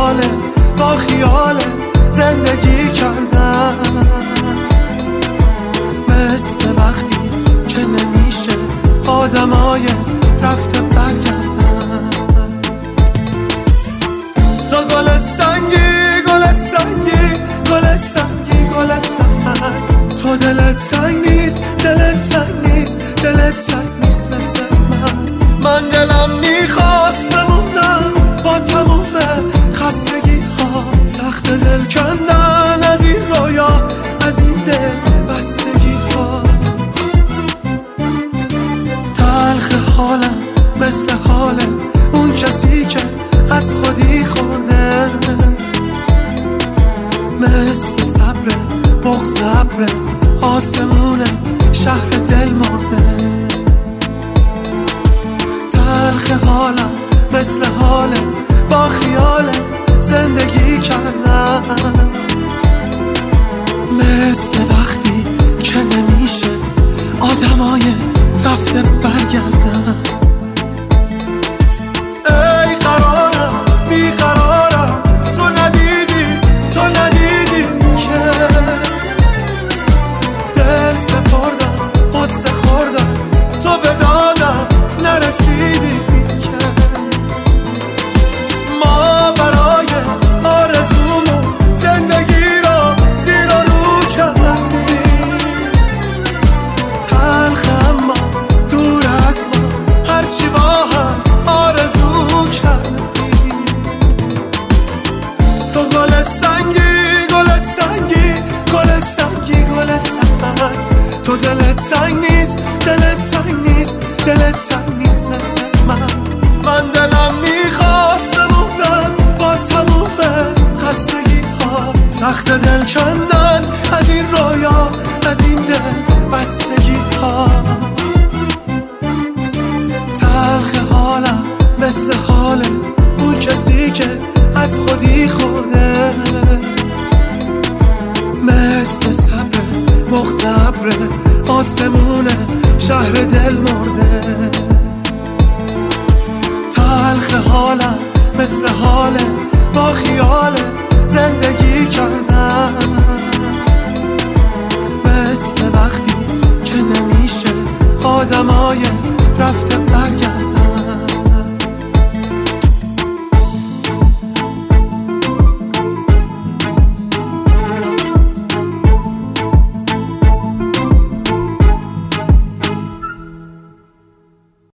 حاله با خیالت زندگی کردم، مثل وقتی که نمیشه آدمای رفته برگردن. تو گل سنگی گل سنگی گل سنگی گل سنگ، تو دلت تنگ نیست دلت تنگ نیست دلت تنگ نیست مثل من دلم میخواست بمونم با تموم خستگی ها، سخت دل کندن از این رویا از این دل بستگی ها. تلخ حالم مثل حال اون کسی که از خودی خورده، مثل صبر بغض ابر آسمون شهر دل مرده. تلخ حالم مثل حال با خیال زندگی کردم، مثل وقتی که نمیشه آدمای رفته برگردن. ای قرارم بیقرارم تو ندیدی که دل سپردم قصه خوردم تو به دادم نرسیدی که ما برای آرزومون زندگی رو زیر و رو کردیم. تلخ اما دور از ما هرچی با هم آرزو کردیم. تو گل سنگی گل سنگی گل سنگی گل سنگ، تو دلت تنگ نیست دلت تنگ نیست دلت تنگ نیست مثل من دلم میخواست بمونم با تموم خستگی ها، سخت دل کندن از این رویا از این دل بستگی ها. تلخ حالم مثل حال اون کسی که از خودی خورده، مثل صبر بغض ابر آسمون شهر دل مرده. تلخ حالم مثل حال با